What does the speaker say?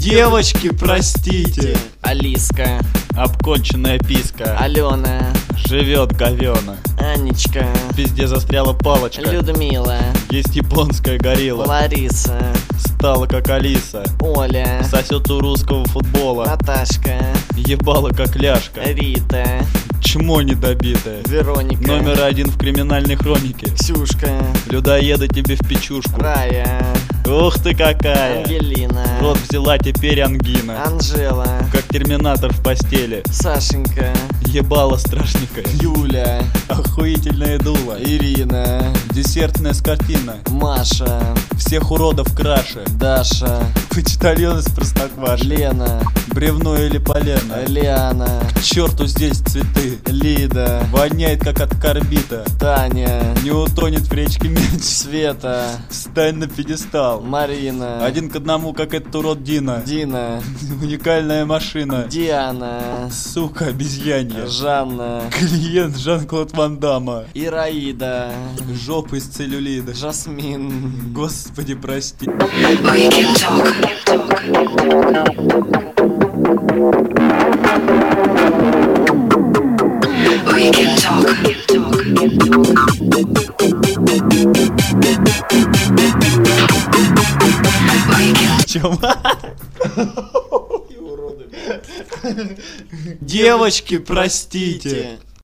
Девочки, простите. Алиска, Обконченная писка. Алена, Живет говёна. Анечка, В пизде застряла палочка. Людмила, Есть японская горилла. Лариса, Стала как Алиса. Оля, Сосет у русского футбола. Наташка, Ебала как ляжка. Рита, Чмо недобитое. Вероника, Номер 1 в криминальной хронике. Ксюшка, Людоеда тебе в печушку. Рая, Ух ты какая. Ангелина, Рот взяла теперь ангина. Анжела, Как терминатор в постели. Сашенька, Ебала страшненькая. Юля, Охуительное дуло. Ирина, Десертная скотина. Маша, Всех уродов краше. Даша, Почтальон из Простокваши. Лена, Бревно или полено. Лиана, К черту здесь цветы. Лида, Воняет как от карбита. Таня, Не утонет в речке меч. Света, Встань на пьедестал. Марина, 1 к 1, как этот урод Дина. Дина, Уникальная машина. Диана, Сука, обезьянья. Жанна, Клиент Жан-Клод Ван Дамма. Ираида, Жопа из целлюлида. Жасмин. Господи, прости. We can talk. We can talk. We can Чем? Девочки, простите.